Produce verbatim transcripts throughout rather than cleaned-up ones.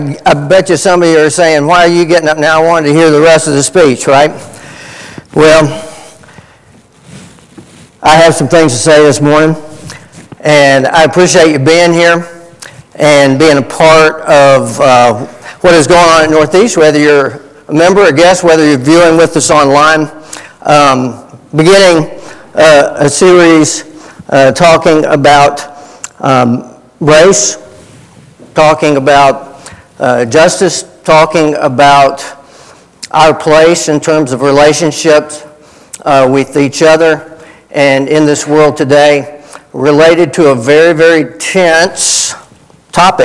I bet you some of you are saying, why are you getting up now? I wanted to hear the rest of the speech, right? Well, I have some things to say this morning, and I appreciate you being here and being a part of uh, what is going on at Northeast, whether you're a member or guest, whether you're viewing with us online. Um, beginning uh, a series uh, talking about um, race, talking about Uh, justice, talking about our place in terms of relationships uh, with each other and in this world today, related to a very, very tense topic.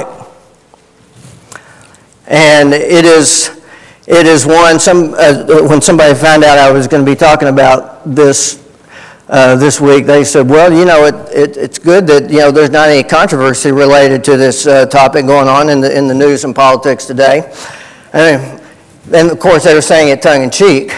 And it is, it is one, some, uh, when somebody found out I was going to be talking about this Uh, this week, they said, well, you know, it, it, it's good that, you know, there's not any controversy related to this uh, topic going on in the in the news and politics today. And then, of course, they were saying it tongue-in-cheek.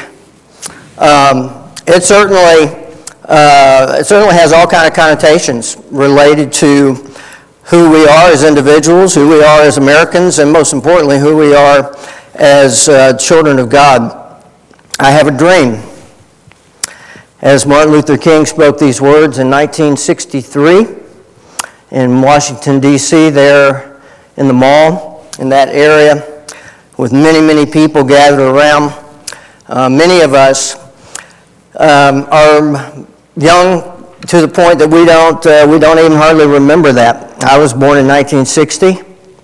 Um, it certainly uh, it certainly has all kind of connotations related to who we are as individuals, who we are as Americans, and most importantly, who we are as uh, children of God. I have a dream. As Martin Luther King spoke these words in nineteen sixty-three in Washington, D C, there in the mall, in that area, with many, many people gathered around. Uh, many of us um, are young to the point that we don't, uh, we don't even hardly remember that. I was born in nineteen sixty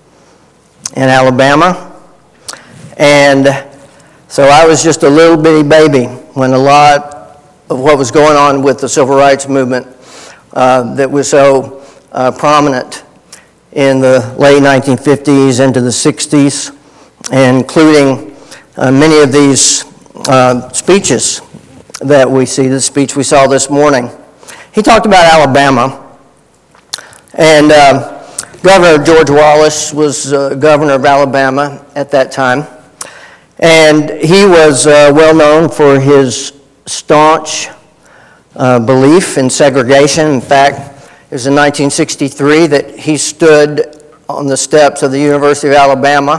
in Alabama, and so I was just a little bitty baby when a lot of what was going on with the civil rights movement uh, that was so uh, prominent in the late nineteen fifties into the sixties, including uh, many of these uh, speeches that we see, the speech we saw this morning. He talked about Alabama, and uh, Governor George Wallace was uh, governor of Alabama at that time, and he was uh, well known for his staunch uh, belief in segregation. In fact, it was in nineteen sixty-three that he stood on the steps of the University of Alabama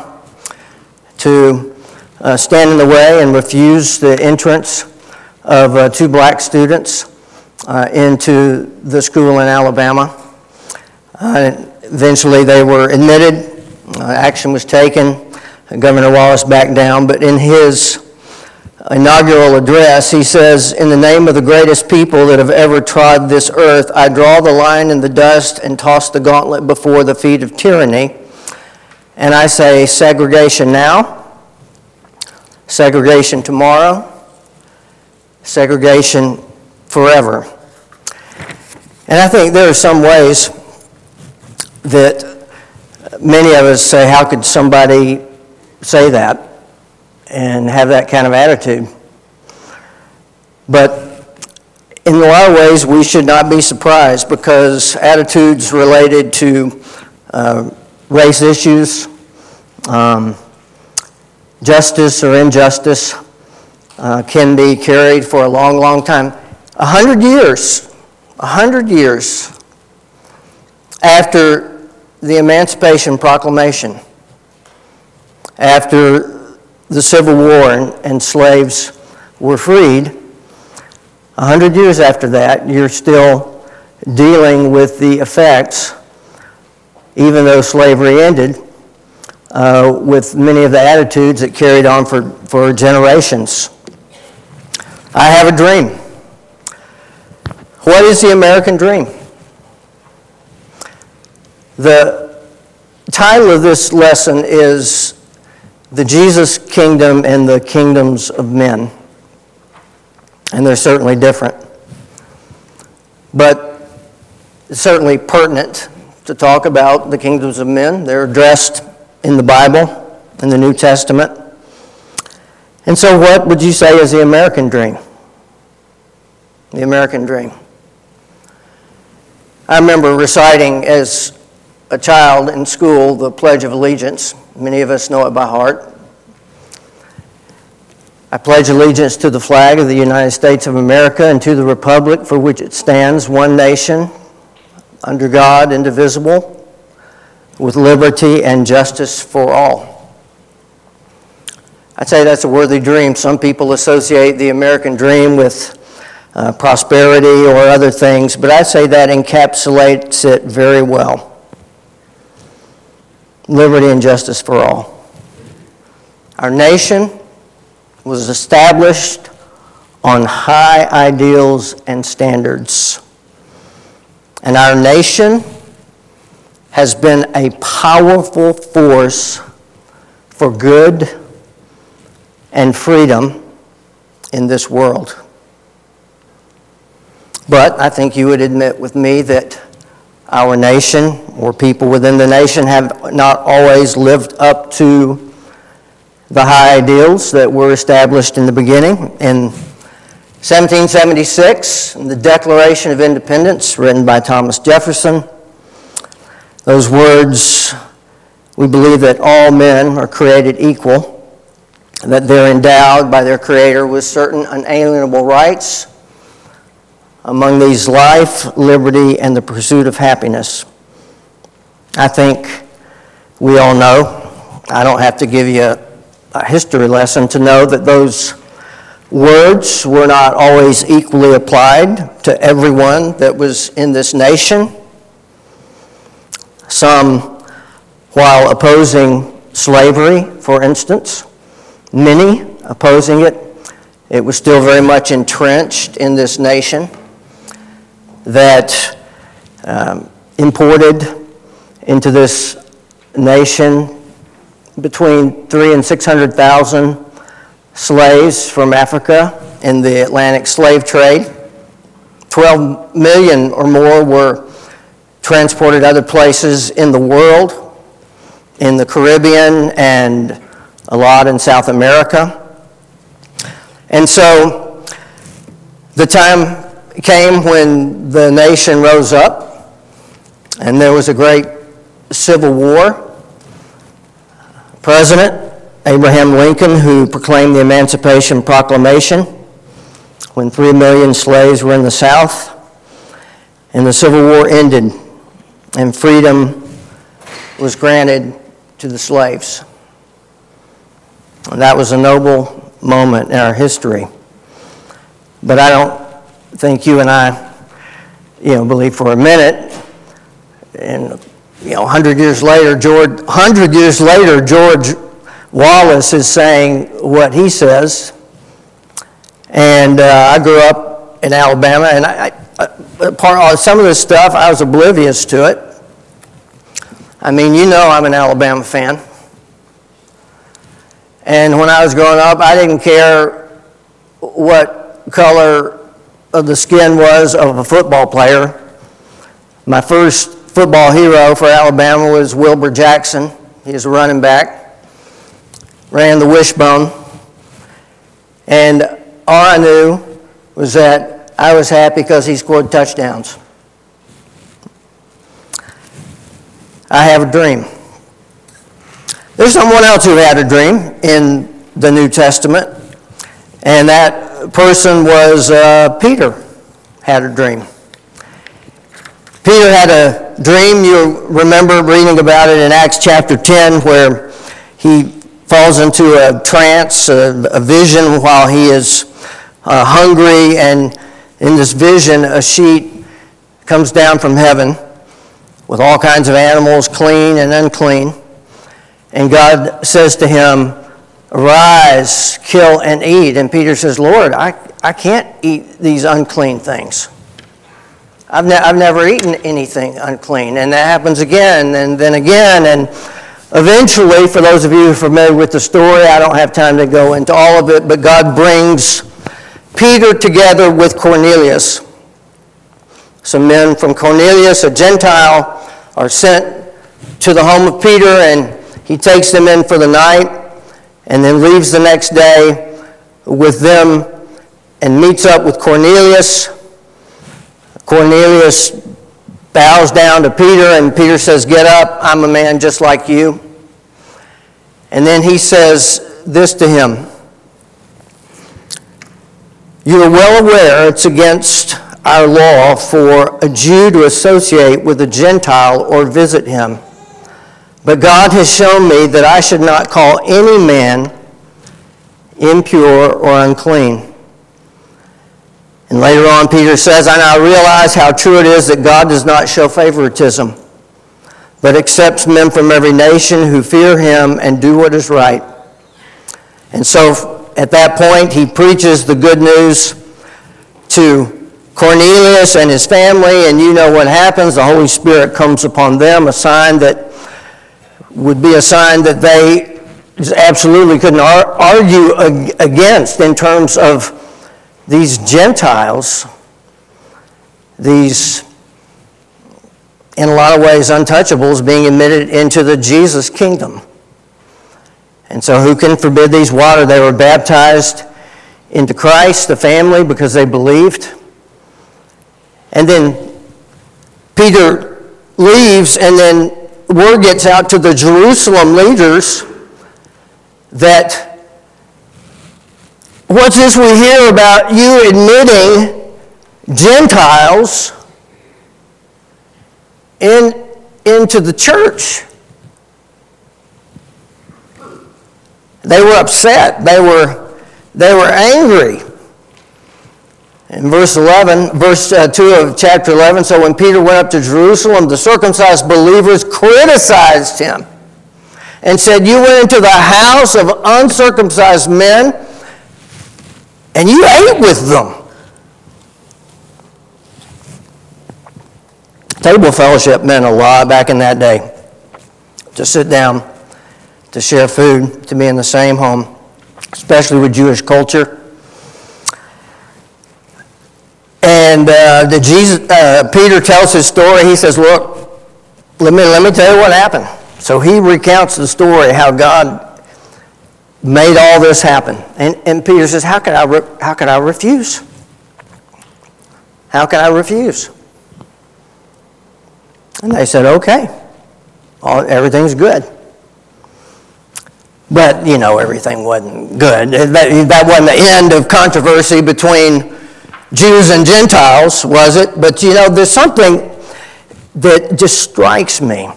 to uh, stand in the way and refuse the entrance of uh, two black students uh, into the school in Alabama. Uh, eventually they were admitted, uh, action was taken, Governor Wallace backed down, but in his inaugural address, he says, "In the name of the greatest people that have ever trod this earth, I draw the line in the dust and toss the gauntlet before the feet of tyranny. And I say, segregation now, segregation tomorrow, segregation forever." And I think there are some ways that many of us say, how could somebody say that and have that kind of attitude? But in a lot of ways, we should not be surprised, because attitudes related to uh, race issues, um, justice or injustice, uh, can be carried for a long, long time. A hundred years, a hundred years after the Emancipation Proclamation, after the Civil War and, and slaves were freed, a hundred years after that, you're still dealing with the effects, even though slavery ended, uh, with many of the attitudes that carried on for, for generations. I have a dream. What is the American dream? The title of this lesson is The Jesus Kingdom and the Kingdoms of Men. And they're certainly different. But it's certainly pertinent to talk about the kingdoms of men. They're addressed in the Bible, in the New Testament. And so what would you say is the American dream? The American dream. I remember reciting as a child in school the Pledge of Allegiance. Many of us know it by heart. I pledge allegiance to the flag of the United States of America and to the republic for which it stands, one nation, under God, indivisible, with liberty and justice for all. I'd say that's a worthy dream. Some people associate the American dream with uh, prosperity or other things, but I'd say that encapsulates it very well. Liberty and justice for all. Our nation was established on high ideals and standards. And our nation has been a powerful force for good and freedom in this world. But I think you would admit with me that our nation, or people within the nation, have not always lived up to the high ideals that were established in the beginning. In seventeen seventy-six, in the Declaration of Independence, written by Thomas Jefferson, those words, we believe that all men are created equal, that they're endowed by their Creator with certain unalienable rights. Among these, life, liberty, and the pursuit of happiness. I think we all know, I don't have to give you a, a history lesson to know that those words were not always equally applied to everyone that was in this nation. Some, while opposing slavery, for instance, many opposing it, it was still very much entrenched in this nation, that um, imported into this nation between three and six hundred thousand slaves from Africa in the Atlantic slave trade. Twelve million or more were transported other places in the world, in the Caribbean and a lot in South America. And so the time came when the nation rose up, and there was a great civil war. President Abraham Lincoln, who proclaimed the Emancipation Proclamation when three million slaves were in the South, and the Civil War ended, and freedom was granted to the slaves. And that was a noble moment in our history. But I don't think you and I, you know, believe for a minute, and you know, hundred years later, George, hundred years later, George Wallace is saying what he says. And uh, I grew up in Alabama, and I, I, part of some of this stuff I was oblivious to it. I mean, you know, I'm an Alabama fan, and when I was growing up, I didn't care what color of the skin was of a football player. My first football hero for Alabama was Wilbur Jackson. He was a running back, ran the wishbone, and all I knew was that I was happy because he scored touchdowns. I have a dream. There's someone else who had a dream in the New Testament, and that person was uh, Peter had a dream. Peter had a dream. You remember reading about it in Acts chapter ten, where he falls into a trance, a, a vision while he is uh, hungry, and in this vision a sheet comes down from heaven with all kinds of animals, clean and unclean, and God says to him, "Arise, kill and eat." And Peter says, "Lord, I, I can't eat these unclean things. I've, ne- I've never eaten anything unclean." And that happens again and then again. And eventually, for those of you who are familiar with the story, I don't have time to go into all of it, but God brings Peter together with Cornelius. Some men from Cornelius, a Gentile, are sent to the home of Peter, and he takes them in for the night, and then leaves the next day with them and meets up with Cornelius. Cornelius bows down to Peter, and Peter says, "Get up, I'm a man just like you." And then he says this to him, "You are well aware it's against our law for a Jew to associate with a Gentile or visit him. But God has shown me that I should not call any man impure or unclean. And later on, Peter says, and I realize how true it is that God does not show favoritism, but accepts men from every nation who fear him and do what is right. And so at that point, he preaches the good news to Cornelius and his family, and you know what happens. The Holy Spirit comes upon them, a sign that would be a sign that they absolutely couldn't ar- argue ag- against in terms of these Gentiles, these, in a lot of ways, untouchables being admitted into the Jesus kingdom. And so who can forbid these water? They were baptized into Christ, the family, because they believed. And then Peter leaves, and then word gets out to the Jerusalem leaders that, what's this we hear about you admitting Gentiles in, into the church? They were upset. They were, they were angry. In verse eleven, verse uh, two of chapter eleven, so when Peter went up to Jerusalem, the circumcised believers criticized him and said, you went into the house of uncircumcised men and you ate with them. Table fellowship meant a lot back in that day. To sit down, to share food, to be in the same home, especially with Jewish culture. And uh, the Jesus, uh, Peter tells his story. He says, look, let me, let me tell you what happened. So he recounts the story, how God made all this happen. And, and Peter says, how could I re- how could I refuse? How can I refuse? And they said, okay, all, everything's good. But, you know, everything wasn't good. That, that wasn't the end of controversy between Jews and Gentiles, was it? But, you know, there's something that just strikes me,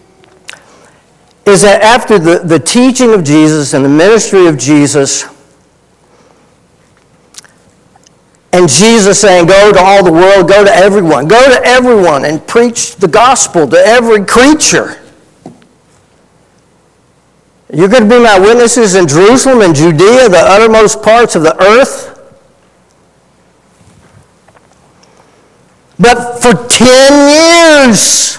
is that after the, the teaching of Jesus and the ministry of Jesus, and Jesus saying, go to all the world, go to everyone, go to everyone and preach the gospel to every creature. You're going to be my witnesses in Jerusalem and Judea, the uttermost parts of the earth. But for ten years,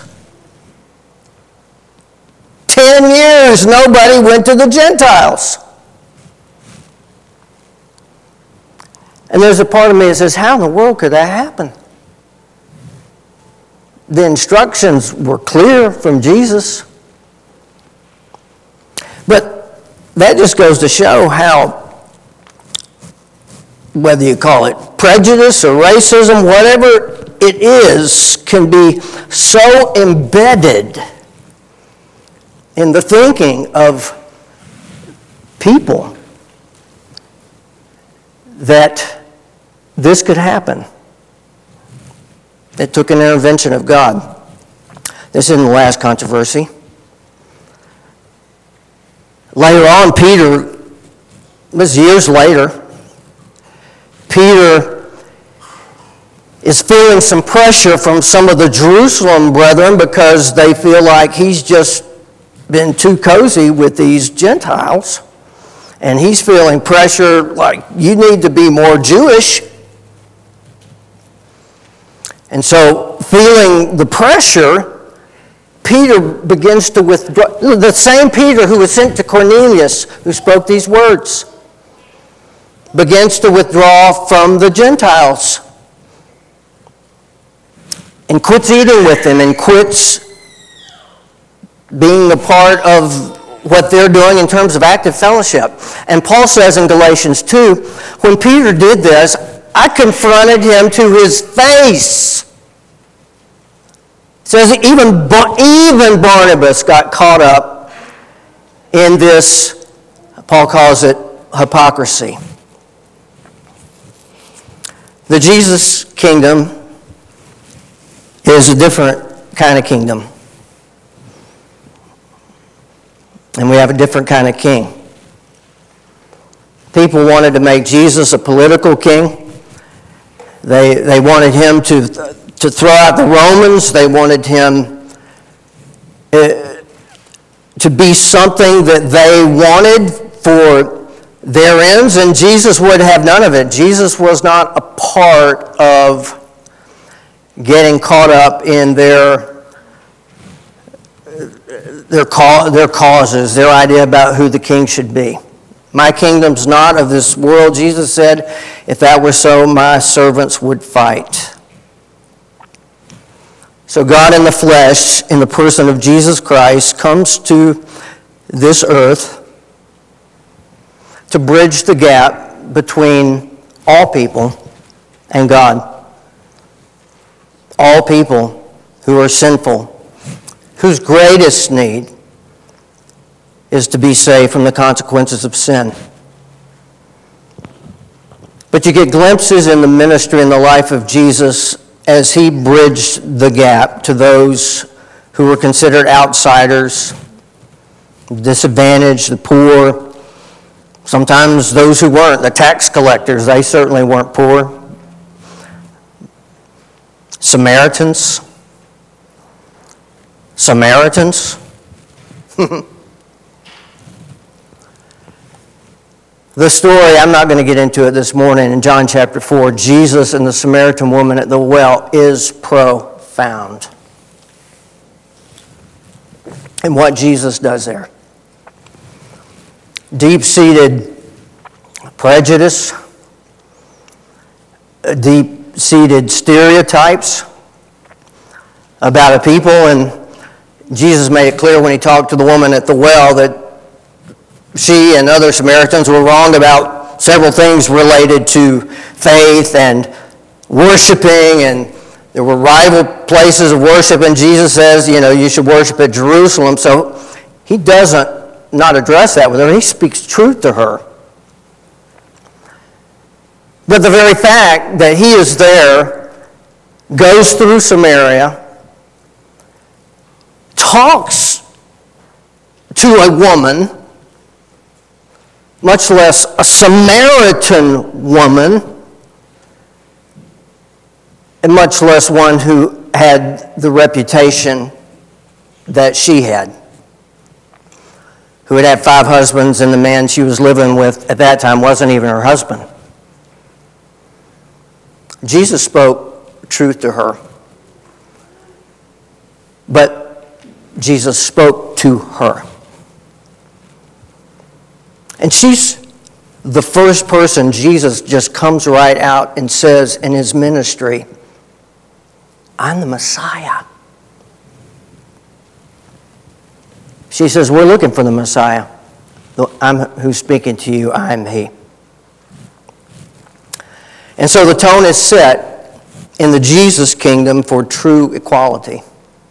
ten years, nobody went to the Gentiles. And there's a part of me that says, how in the world could that happen? The instructions were clear from Jesus. But that just goes to show how, whether you call it prejudice or racism, whatever it is, can be so embedded in the thinking of people that this could happen. It took an intervention of God. This isn't the last controversy. Later on, Peter, this years later, Peter is feeling some pressure from some of the Jerusalem brethren because they feel like he's just been too cozy with these Gentiles. And he's feeling pressure like, you need to be more Jewish. And so, feeling the pressure, Peter begins to withdraw. The same Peter who was sent to Cornelius, who spoke these words, begins to withdraw from the Gentiles and quits eating with them and quits being a part of what they're doing in terms of active fellowship. And Paul says in Galatians two, when Peter did this, I confronted him to his face. It says even, even Barnabas got caught up in this, Paul calls it hypocrisy. The Jesus kingdom is a different kind of kingdom. And we have a different kind of king. People wanted to make Jesus a political king. They, they wanted him to, to throw out the Romans. They wanted him uh, to be something that they wanted for their ends, and Jesus would have none of it. Jesus was not a part of getting caught up in their their, their causes, their idea about who the king should be. My kingdom's not of this world, Jesus said. If that were so, my servants would fight. So God in the flesh, in the person of Jesus Christ, comes to this earth to bridge the gap between all people and God. All people who are sinful, whose greatest need is to be saved from the consequences of sin. But you get glimpses in the ministry and the life of Jesus as he bridged the gap to those who were considered outsiders, disadvantaged, the poor, sometimes those who weren't, the tax collectors, they certainly weren't poor. Samaritans. Samaritans. The story, I'm not going to get into it this morning, in John chapter four, Jesus and the Samaritan woman at the well is profound. And what Jesus does there. Deep-seated prejudice, deep-seated stereotypes about a people, and Jesus made it clear when he talked to the woman at the well that she and other Samaritans were wrong about several things related to faith and worshiping, and there were rival places of worship, and Jesus says, you know, you should worship at Jerusalem. So he doesn't not address that with her. He speaks truth to her. But the very fact that he is there, goes through Samaria, talks to a woman, much less a Samaritan woman, and much less one who had the reputation that she had, who had had five husbands, and the man she was living with at that time wasn't even her husband. Jesus spoke truth to her, but Jesus spoke to her. And she's the first person Jesus just comes right out and says in his ministry, I'm the Messiah. She says, we're looking for the Messiah. I'm who's speaking to you, I'm he. And so the tone is set in the Jesus kingdom for true equality.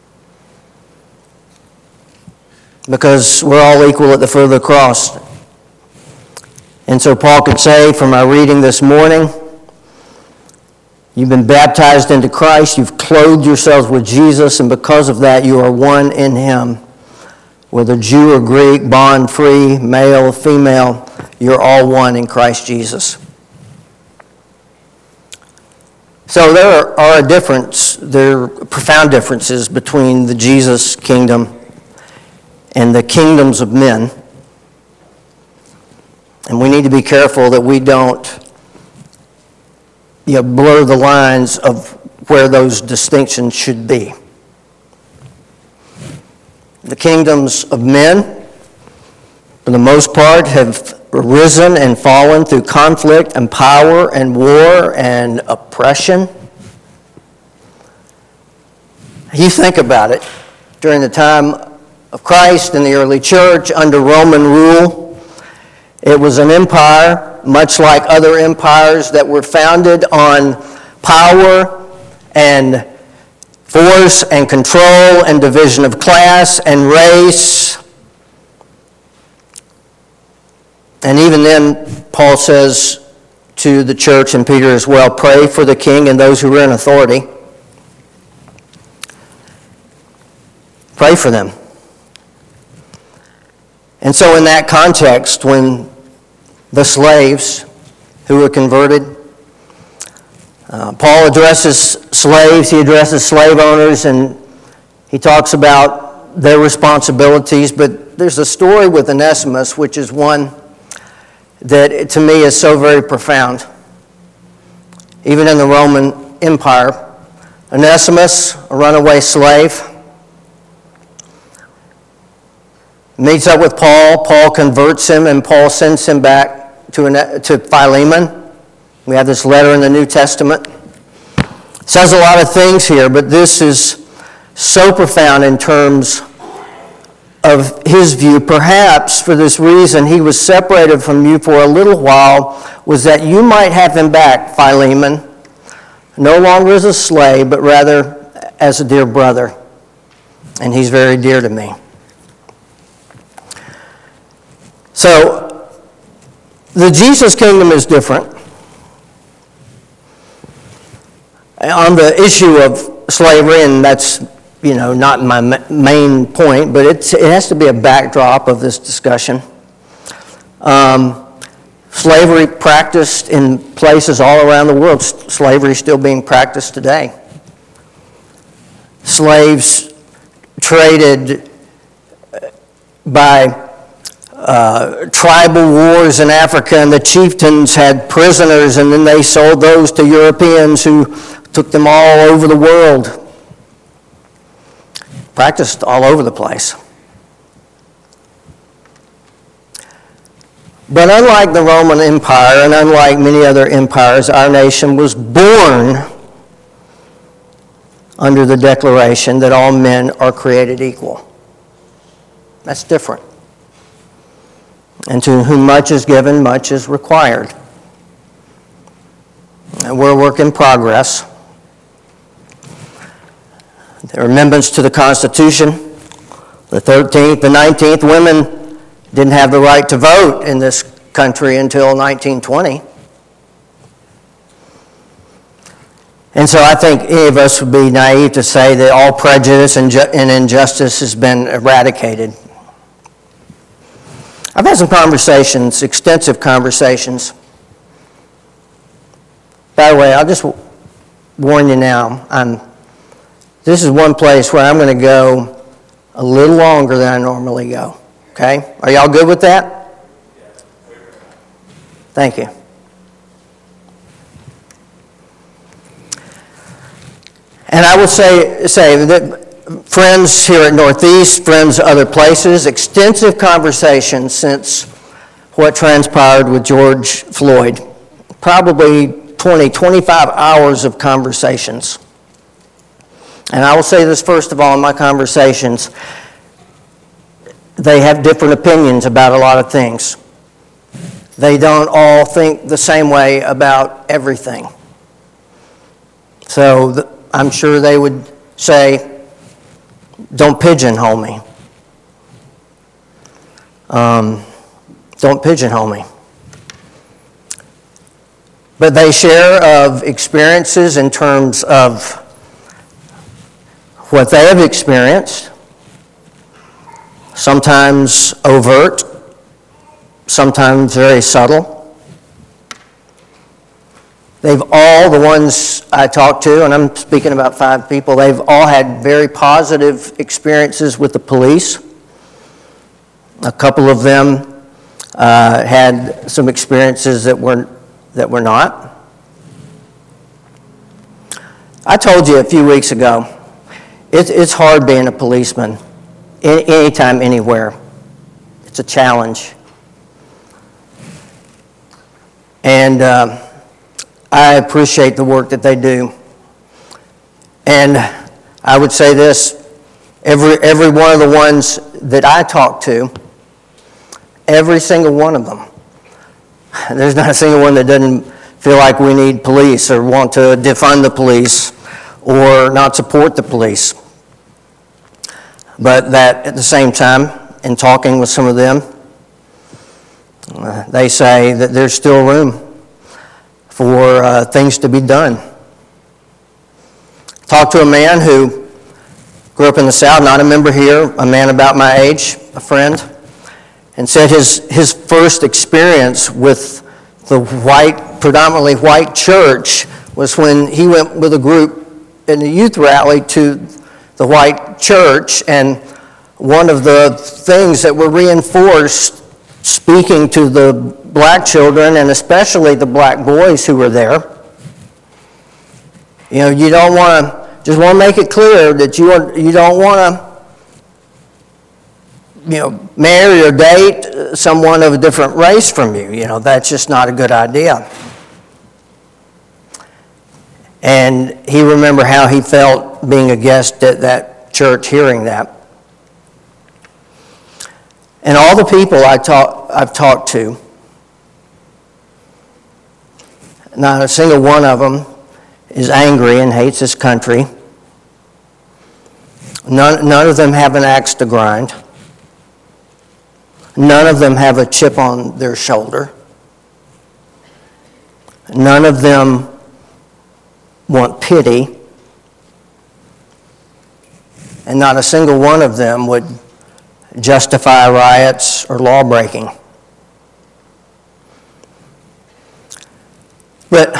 Because we're all equal at the foot of the cross. And so Paul could say from our reading this morning, you've been baptized into Christ, you've clothed yourselves with Jesus, and because of that you are one in him. Whether Jew or Greek, bond, free, male, female, you're all one in Christ Jesus. So there are a difference, there are profound differences between the Jesus kingdom and the kingdoms of men. And we need to be careful that we don't you know, blur the lines of where those distinctions should be. The kingdoms of men, for the most part, have risen and fallen through conflict and power and war and oppression. You think about it. During the time of Christ and the early church, under Roman rule, it was an empire, much like other empires that were founded on power and force and control and division of class and race. And even then, Paul says to the church and Peter as well, pray for the king and those who are in authority. Pray for them. And so in that context, when the slaves who were converted, uh, Paul addresses slaves, he addresses slave owners, and he talks about their responsibilities. But there's a story with Onesimus, which is one that to me is so very profound. Even in the Roman Empire, Onesimus, a runaway slave, meets up with Paul. Paul converts him, and Paul sends him back to, to Philemon. We have this letter in the New Testament. It says a lot of things here, but this is so profound in terms of his view. Perhaps for this reason he was separated from you for a little while, was that you might have him back, Philemon, no longer as a slave, but rather as a dear brother. And he's very dear to me. So, the Jesus kingdom is different. On the issue of slavery, and that's, you know, not my main point, but it's, it has to be a backdrop of this discussion. Um, slavery practiced in places all around the world. Slavery is still being practiced today. Slaves traded by uh, tribal wars in Africa, and the chieftains had prisoners, and then they sold those to Europeans who took them all over the world. Practiced all over the place. But unlike the Roman Empire and unlike many other empires, our nation was born under the declaration that all men are created equal. That's different. And to whom much is given, much is required. And we're a work in progress. The amendments to the Constitution, the thirteenth, the nineteenth, women didn't have the right to vote in this country until nineteen twenty. And so I think any of us would be naive to say that all prejudice and, ju- and injustice has been eradicated. I've had some conversations, extensive conversations. By the way, I'll just warn you now, I'm, this is one place where I'm going to go a little longer than I normally go. Okay? Are y'all good with that? Thank you. And I will say, say that friends here at Northeast, friends other places, extensive conversations since what transpired with George Floyd. Probably twenty, twenty-five hours of conversations. And I will say this first of all in my conversations. They have different opinions about a lot of things. They don't all think the same way about everything. So th- I'm sure they would say, don't pigeonhole me. Um, don't pigeonhole me. But they share of experiences in terms of what they have experienced, sometimes overt, sometimes very subtle. They've all, the ones I talked to, and I'm speaking about five people, they've all had very positive experiences with the police. A couple of them uh, had some experiences that were that were not. I told you a few weeks ago, it, it's hard being a policeman, any, anytime, anywhere. It's a challenge. And um, I appreciate the work that they do. And I would say this, every every one of the ones that I talk to, every single one of them, there's not a single one that doesn't feel like we need police or want to defund the police or not support the police. But that at the same time, in talking with some of them, uh, they say that there's still room for uh, things to be done. Talked to a man who grew up in the South, not a member here, a man about my age, a friend. and said his, his first experience with the white, predominantly white church was when he went with a group in a youth rally to the white church, and one of the things that were reinforced speaking to the black children, and especially the black boys who were there, you know, you don't want to, just want to make it clear that you, are, you don't want to, you know, marry or date someone of a different race from you. You know, that's just not a good idea. And he remembered how he felt being a guest at that church hearing that. And all the people I talk, I've talked to, not a single one of them is angry and hates this country. None, none of them have an axe to grind. None of them have a chip on their shoulder. None of them want pity. And not a single one of them would justify riots or law breaking. But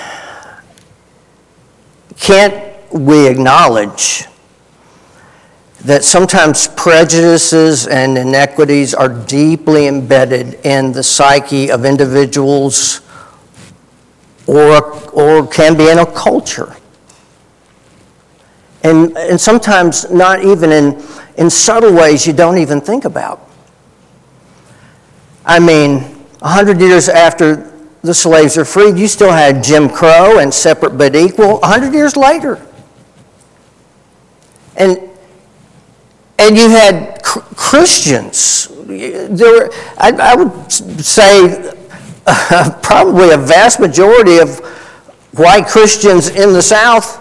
can't we acknowledge that sometimes prejudices and inequities are deeply embedded in the psyche of individuals, or, or can be in a culture? And, and sometimes not even in, in subtle ways you don't even think about. I mean, a hundred years after the slaves are freed, you still had Jim Crow and separate but equal a hundred years later. And And you had cr- Christians. There were, I, I would say, uh, probably a vast majority of white Christians in the South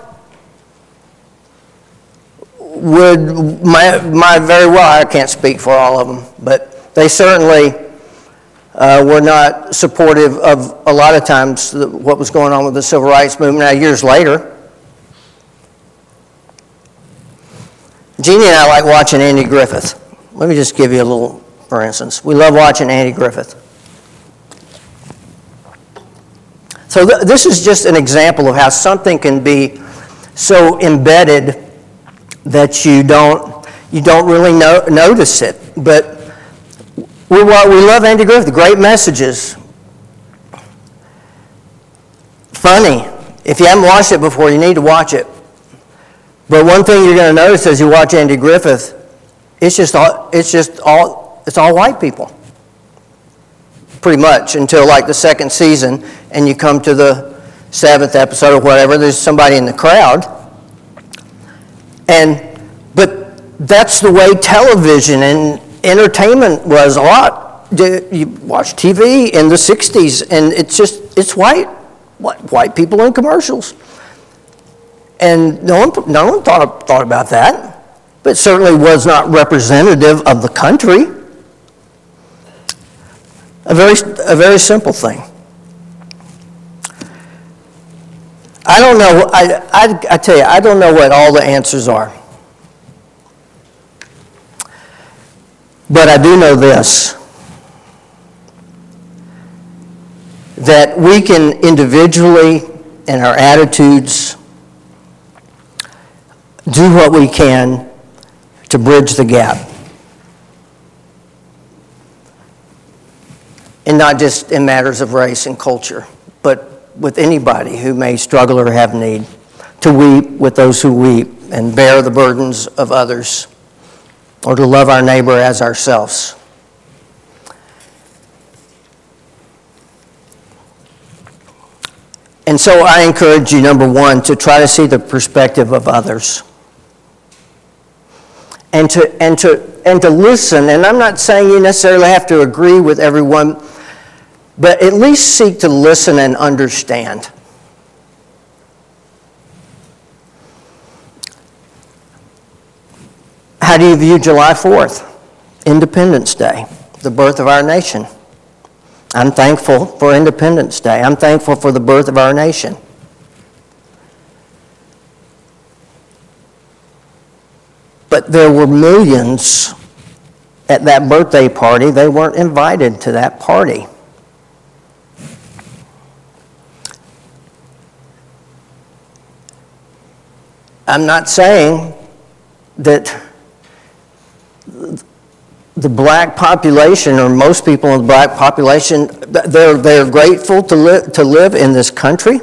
would, might, might very well, I can't speak for all of them, but they certainly uh, were not supportive of, a lot of times, the, what was going on with the Civil Rights Movement. Now, years later, Jeannie and I like watching Andy Griffith. Let me just give you a little, for instance. We love watching Andy Griffith. So th- this is just an example of how something can be so embedded that you don't you don't really no- notice it. But we we love Andy Griffith. Great messages. Funny. If you haven't watched it before, you need to watch it. But one thing you're going to notice as you watch Andy Griffith, it's just all, it's just all, it's all white people. Pretty much, until like the second season, and you come to the seventh episode or whatever, there's somebody in the crowd. And, but that's the way television and entertainment was a lot. You watch T V in the sixties, and it's just, it's white, white people in commercials. And no one, no one thought, thought about that, but it certainly was not representative of the country. A very, a very simple thing. I don't know, I, I, I tell you, I don't know what all the answers are. But I do know this, that we can individually, in our attitudes, do what we can to bridge the gap. And not just in matters of race and culture, but with anybody who may struggle or have need, to weep with those who weep and bear the burdens of others, or to love our neighbor as ourselves. And so I encourage you, number one, to try to see the perspective of others. And to, and to, and to listen. And I'm not saying you necessarily have to agree with everyone, but at least seek to listen and understand. How do you view July fourth, Independence Day, the birth of our nation? I'm thankful for Independence Day. I'm thankful for the birth of our nation. But there were millions at that birthday party, they weren't invited to that party. I'm not saying that the black population, or most people in the black population, they're, they're grateful to, li- to live in this country.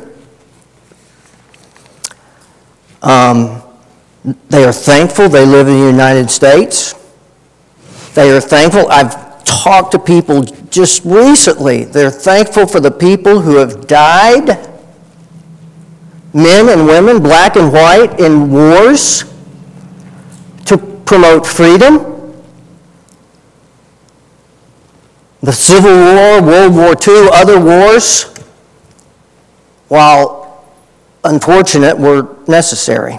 Um, they are thankful they live in the United States. They are thankful. I've talked to people just recently. They're thankful for the people who have died, men and women, black and white, in wars to promote freedom. The Civil War, World War Two, other wars, while unfortunate, were necessary.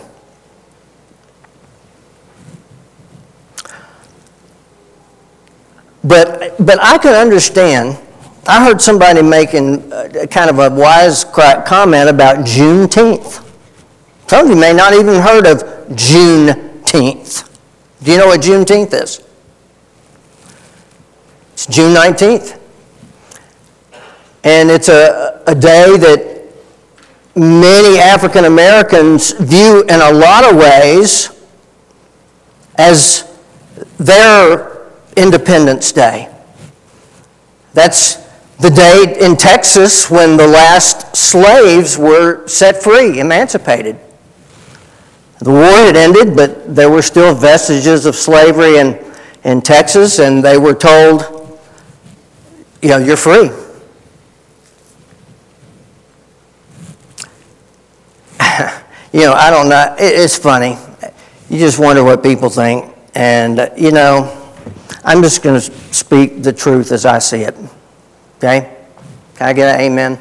But, but I can understand. I heard somebody making a, kind of a wisecrack comment about Juneteenth. Some of you may not even heard of Juneteenth. Do you know what Juneteenth is? It's June nineteenth. And it's a, a day that many African Americans view in a lot of ways as their Independence Day. That's the day in Texas when the last slaves were set free, emancipated. The war had ended, but there were still vestiges of slavery in, in Texas, and they were told, you know, you're free. You know, I don't know. It, it's funny. You just wonder what people think. And, uh, you know, I'm just going to speak the truth as I see it. Okay? Can I get an amen?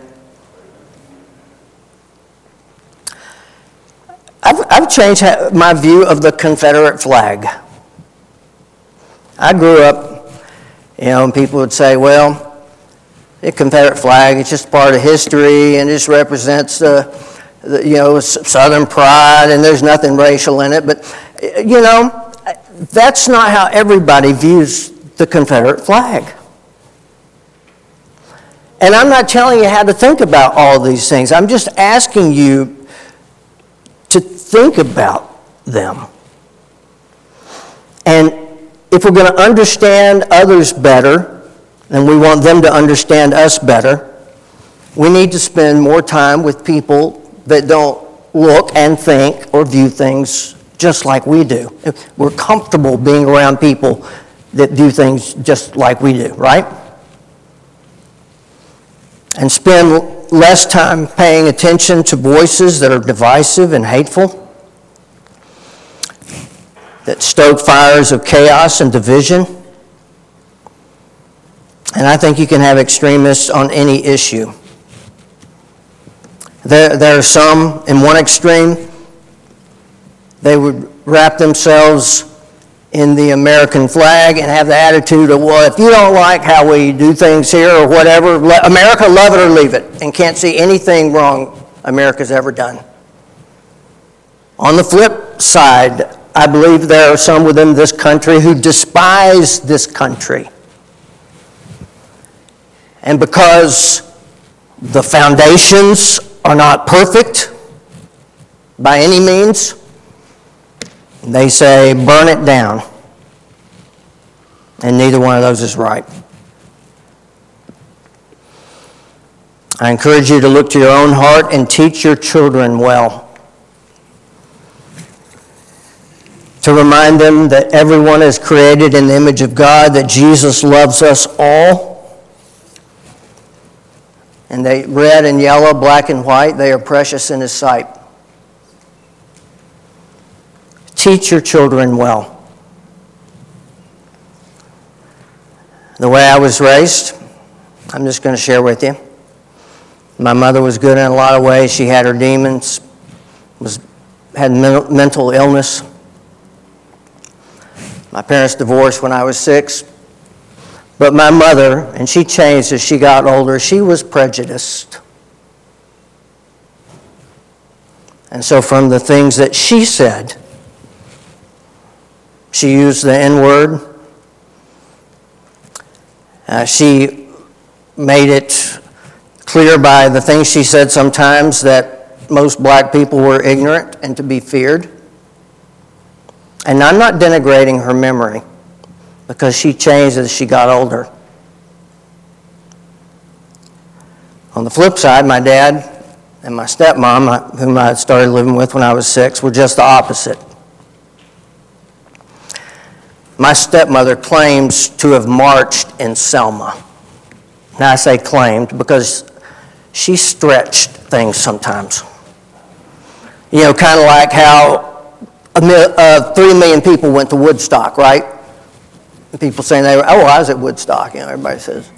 I've, I've changed my view of the Confederate flag. I grew up, you know, and people would say, well, the Confederate flag is just part of history and it just represents, uh, the, you know, Southern pride, and there's nothing racial in it. But, you know, that's not how everybody views the Confederate flag. And I'm not telling you how to think about all these things. I'm just asking you to think about them. And if we're going to understand others better, and we want them to understand us better, we need to spend more time with people that don't look and think or view things just like we do. We're comfortable being around people that do things just like we do, right? And spend less time paying attention to voices that are divisive and hateful, that stoke fires of chaos and division. And I think you can have extremists on any issue. There, there are some in one extreme. They would wrap themselves in the American flag and have the attitude of, well, if you don't like how we do things here or whatever, let America, love it or leave it, and can't see anything wrong America's ever done. On the flip side, I believe there are some within this country who despise this country. And because the foundations are not perfect by any means, they say, burn it down. And neither one of those is right. I encourage you to look to your own heart and teach your children well. To remind them that everyone is created in the image of God, that Jesus loves us all. And they, red and yellow, black and white, they are precious in His sight. Teach your children well. The way I was raised, I'm just going to share with you. My mother was good in a lot of ways. She had her demons, was had mental illness. My parents divorced when I was six. But my mother, and she changed as she got older, she was prejudiced. And so from the things that she said, she used the N-word. Uh, she made it clear by the things she said sometimes that most black people were ignorant and to be feared. And I'm not denigrating her memory, because she changed as she got older. On the flip side, my dad and my stepmom, whom I started living with when I was six, were just the opposite. My stepmother claims to have marched in Selma. Now I say claimed because she stretched things sometimes. You know, kind of like how a mil- uh, three million people went to Woodstock, right? And people saying they were, oh, I was at Woodstock, you know, everybody says.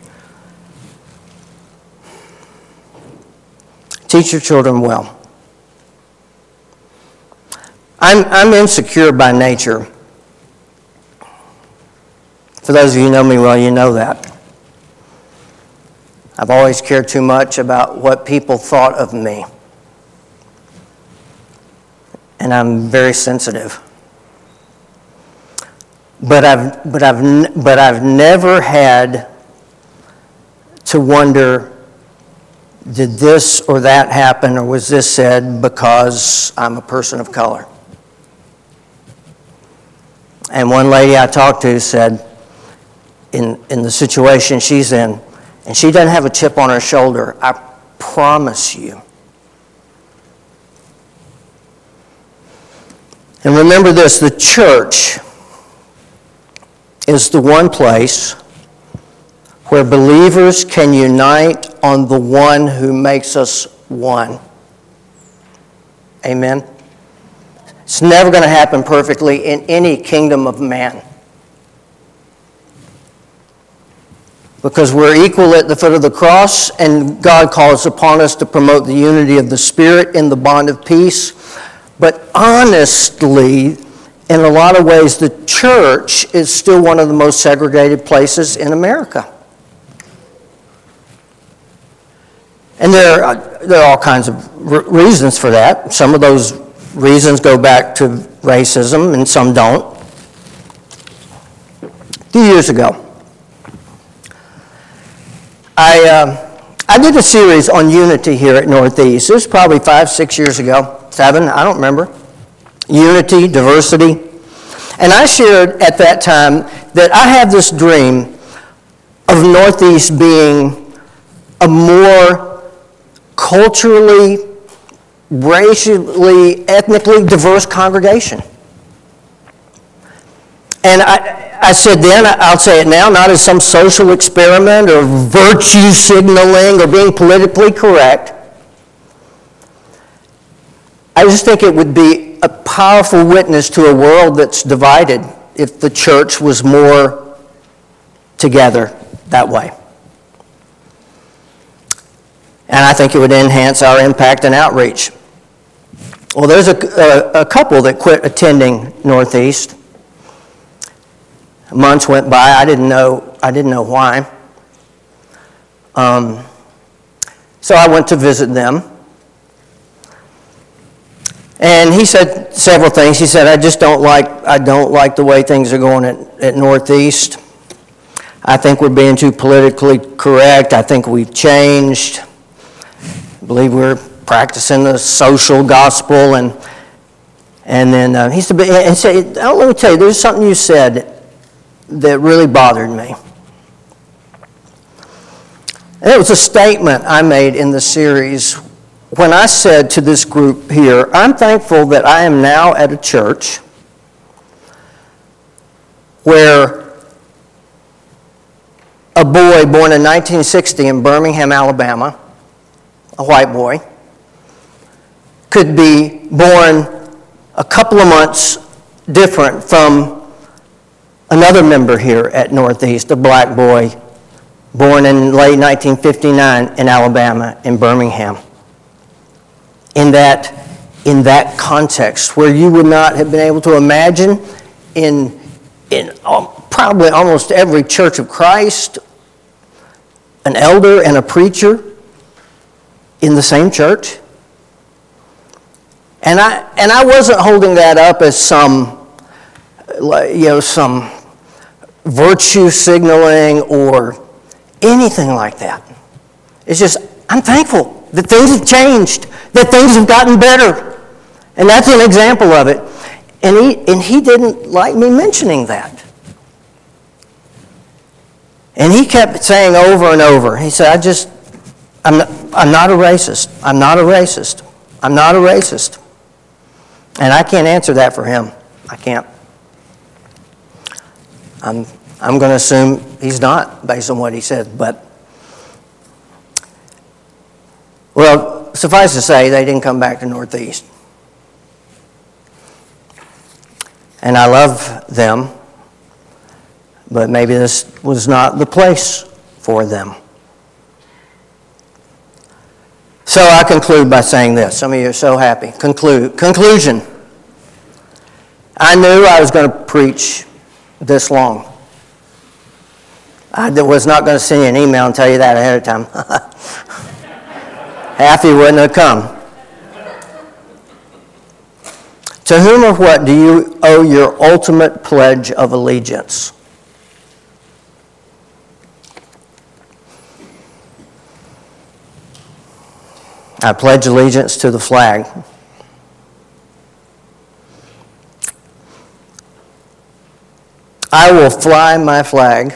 Teach your children well. I'm, I'm insecure by nature. For those of you who know me well, you know that. I've always cared too much about what people thought of me. And I'm very sensitive. But I've, but I've, but I've never had to wonder, did this or that happen, or was this said because I'm a person of color? And one lady I talked to said, in, in the situation she's in, and she doesn't have a chip on her shoulder, I promise you. And remember this, the church is the one place where believers can unite on the one who makes us one. Amen? It's never going to happen perfectly in any kingdom of man. Because we're equal at the foot of the cross, and God calls upon us to promote the unity of the Spirit in the bond of peace. But honestly, in a lot of ways, the church is still one of the most segregated places in America. And there are, there are all kinds of re- reasons for that. Some of those reasons go back to racism, and some don't. A few years ago, I, uh, I did a series on unity here at Northeast. This was probably five, six years ago, seven, I don't remember. Unity, diversity. And I shared at that time that I have this dream of Northeast being a more culturally, racially, ethnically diverse congregation. And I, I said then, I'll say it now, not as some social experiment or virtue signaling or being politically correct. I just think it would be a powerful witness to a world that's divided if the church was more together that way. And I think it would enhance our impact and outreach. Well, there's a, a, a couple that quit attending Northeast. Months went by. I didn't know. I didn't know why. Um, so I went to visit them, and he said several things. He said, "I just don't like. I don't like the way things are going at, at Northeast. I think we're being too politically correct. I think we've changed. I believe we're practicing the social gospel." And and then uh, he said, "And said, oh, let me tell you. There's something you said that really bothered me." And it was a statement I made in the series when I said to this group here, I'm thankful that I am now at a church where a boy born in nineteen sixty in Birmingham, Alabama, a white boy, could be born a couple of months different from another member here at Northeast, a black boy born in late nineteen fifty-nine in Alabama, in Birmingham. In that, in that context, where you would not have been able to imagine in, in um, probably almost every Church of Christ, an elder and a preacher in the same church. And I, and I wasn't holding that up as some, you know, some virtue signaling or anything like that. It's just, I'm thankful that things have changed, that things have gotten better. And that's an example of it. And he, and he didn't like me mentioning that. And he kept saying over and over, he said, I just, I'm not, I'm not a racist. I'm not a racist. I'm not a racist. And I can't answer that for him. I can't. I'm, I'm going to assume he's not, based on what he said. But, well, suffice to say, they didn't come back to Northeast. And I love them, but maybe this was not the place for them. So I conclude by saying this. Some of you are so happy. Conclude. Conclusion. I knew I was going to preach this long. I was not going to send you an email and tell you that ahead of time. Half you wouldn't have come. To whom or what do you owe your ultimate pledge of allegiance? I pledge allegiance to the flag. I will fly my flag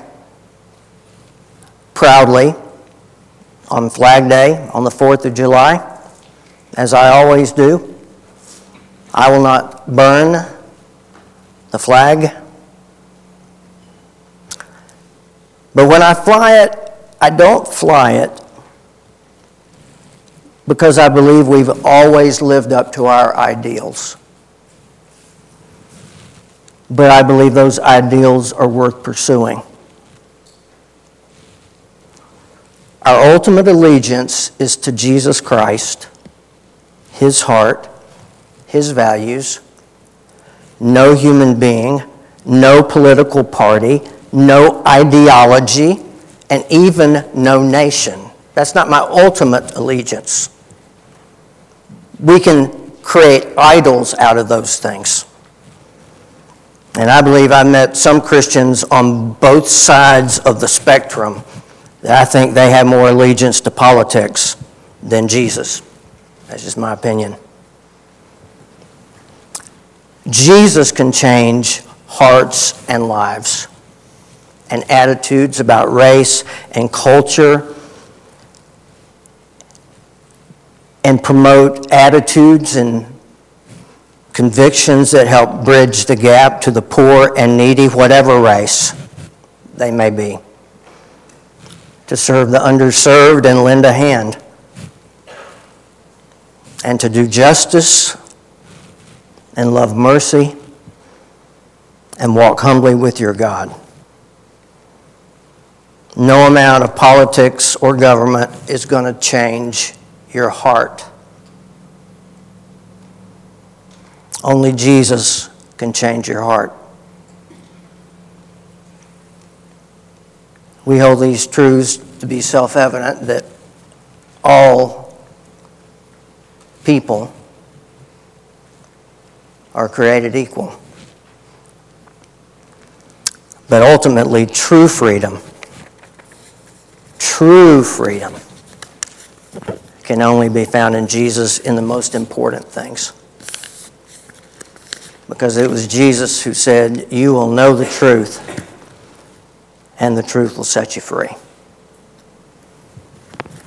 proudly on Flag Day, on the fourth of July, as I always do. I will not burn the flag. But when I fly it, I don't fly it because I believe we've always lived up to our ideals. But I believe those ideals are worth pursuing. Our ultimate allegiance is to Jesus Christ, His heart, His values, no human being, no political party, no ideology, and even no nation. That's not my ultimate allegiance. We can create idols out of those things. And I believe I met some Christians on both sides of the spectrum that I think they have more allegiance to politics than Jesus. That's just my opinion. Jesus can change hearts and lives and attitudes about race and culture and promote attitudes and convictions that help bridge the gap to the poor and needy, whatever race they may be, to serve the underserved and lend a hand, and to do justice and love mercy and walk humbly with your God. No amount of politics or government is going to change your heart. Only Jesus can change your heart. We hold these truths to be self-evident that all people are created equal. But ultimately, true freedom, true freedom, can only be found in Jesus in the most important things. Because it was Jesus who said, "You will know the truth, and the truth will set you free."